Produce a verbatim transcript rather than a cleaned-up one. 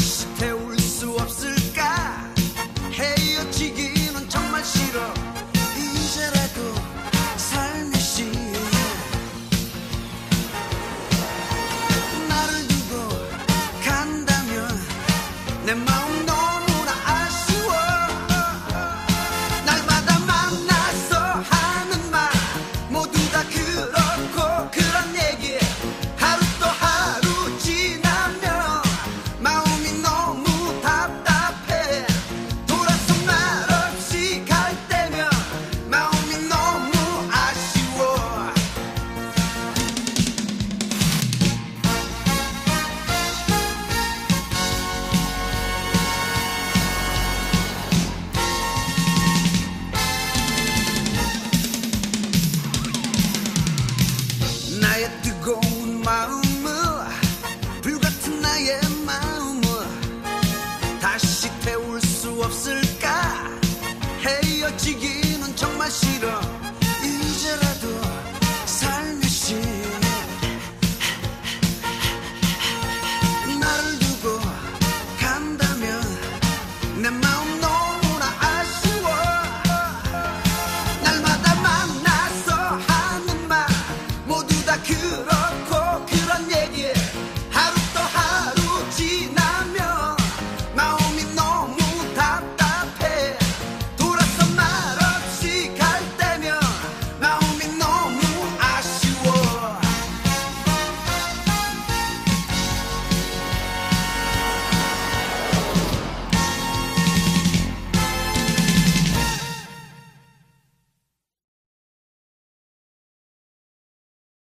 다시 태울 수 없을까? 헤어지기는 정말 싫어. 이제라도 살며시 나를 두고 간다면 내 마음 너무나 아쉬워. 날마다 만나서 하는 말 모두 다 그렇고 그런 얘기. 하루 또 하루 지나면 마음이 너무 답답해. 돌아서 말 없이 갈 때면 마음이 너무 아쉬워. 나의 뜨거운 마음을, 불같은 나의 마음을 다시 태울 수 없을